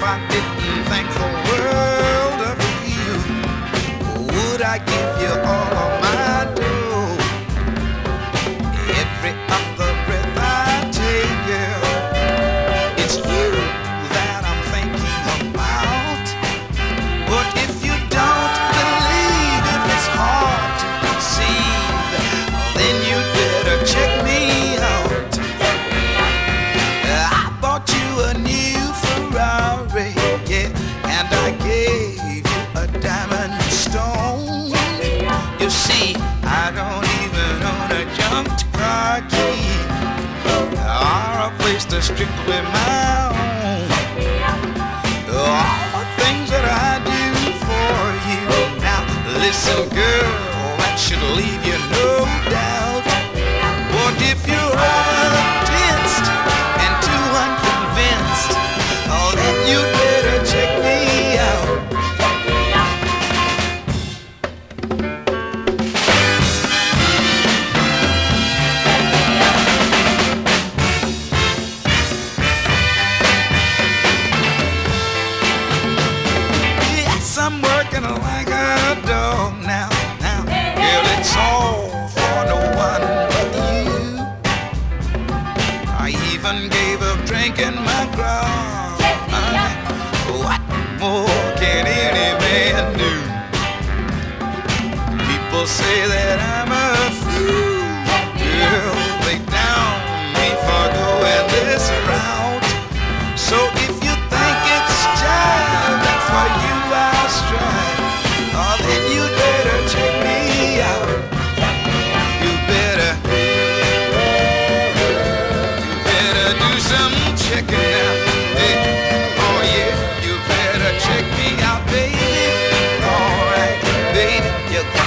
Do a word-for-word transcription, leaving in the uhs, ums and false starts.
I didn't think the world of you, would I give you all of my dough? Every other breath I take, yeah, it's you that I'm thinking about. But if you don't believe, if it's hard to conceive, then you'd better check me out. I bought you a new Ferrari, yeah, and I gave you a diamond stone. You see, I don't even own a junked car key or a place that's strictly my own. All the things that I do for you. Now listen, girl, that should leave you no doubt. But if you're over tensed and too unconvinced, oh, then you'd better check me out. Yes, I'm working like a dog now, now. Girl, it's all for no one but you. I even gave up drinking my grog. What more can any man do? People say that I'm a fool. Girl, they down me for going this route. So if you think it's jive, that for you I'll strive, oh, then you'd better check me out. You better, you better do some checking out. Hey, oh yeah, you better check me out, baby. All right, baby, you